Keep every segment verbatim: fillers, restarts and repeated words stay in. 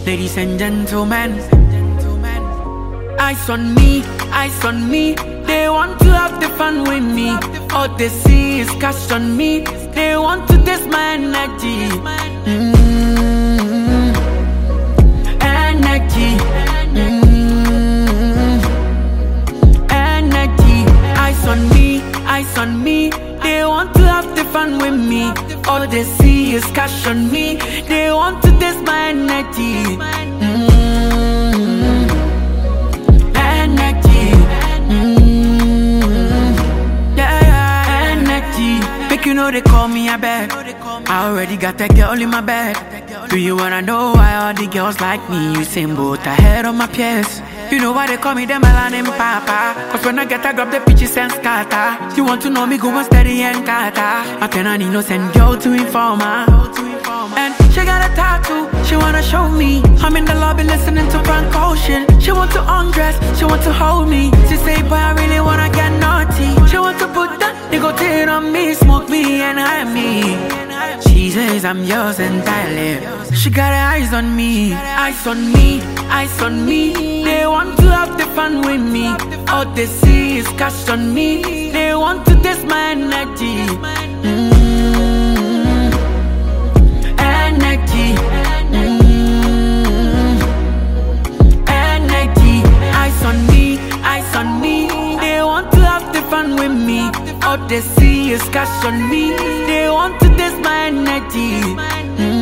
Ladies and gentlemen, eyes on me, eyes on me. They want to have the fun with me. All they see is cash on me. They want to test my energy. Mm-hmm. Energy. Mm-hmm. Energy. Eyes on me, eyes on me. They want to have the fun with me. All they see is cash on me. They want to test my energy. Mm-hmm. Energy. Mm-hmm. Yeah, yeah, energy. Make you know they call me a bad. I already got that girl in my bag. Do you wanna know why all the girls like me? You same boat ahead of my peers. You know why they call me the melanin papa? Cause when I get I grab the peaches and scatter. You want to know me go on steady and kata. I cannot innocent girl to informer. And she got a tattoo, she wanna show me. I'm in the lobby listening to Frank Ocean. She want to undress, she want to hold me. She say, boy, I really wanna get naughty. She want to put that nicotine on me, smoke me and hide me. She says I'm yours entirely. She got her eyes on me, eyes on me, eyes on me. They want to have the fun with me. All they see is cash on me. They want to test my energy. Mm-hmm. Energy. Mm-hmm. Energy. Eyes on me, eyes on me. They want to have the fun with me. All they see is cash on me. They want to test my energy. Mm-hmm.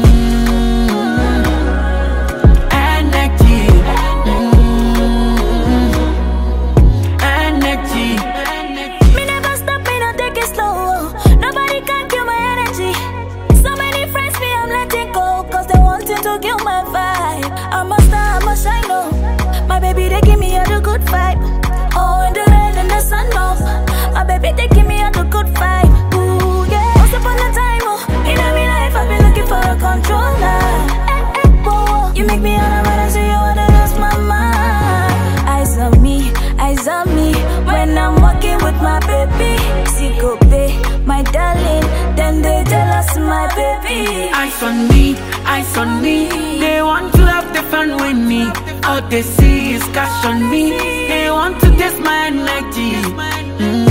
Energy. Mm-hmm. Energy. Me never stop, me no take it slow. Nobody can kill my energy. So many friends me I'm letting go, cause they wanting to kill my vibe. I'm a star, I'm a shine, oh. My baby they give me all the good vibe. Oh, in the rain and the sun, oh. My baby they give me all the good vibe. Ooh, yeah. Once upon a time, oh, in my life I've been looking for a controller. Eh, eh, whoa, you make me all around and say you wanna lose my mind. Eyes on me, eyes on me. When I'm walking with my baby, see go pay, my darling. Then they jealous, my baby. Eyes on me, eyes on me. They want to have the fun with me. All they see is cash on me. They want to test my energy. Mm-hmm.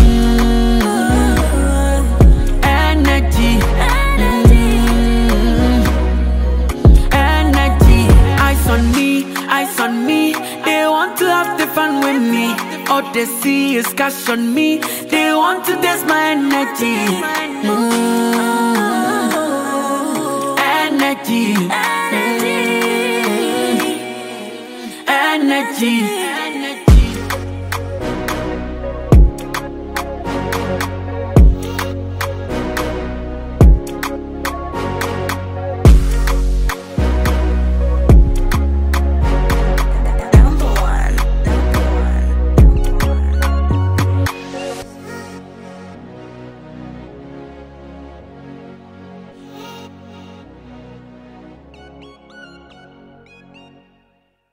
Energy. Mm-hmm. Energy. Eyes on me, eyes on me. They want to have the fun with me. All they see is cash on me. They want to test my energy. Mm-hmm. Energy. Energy. Energy.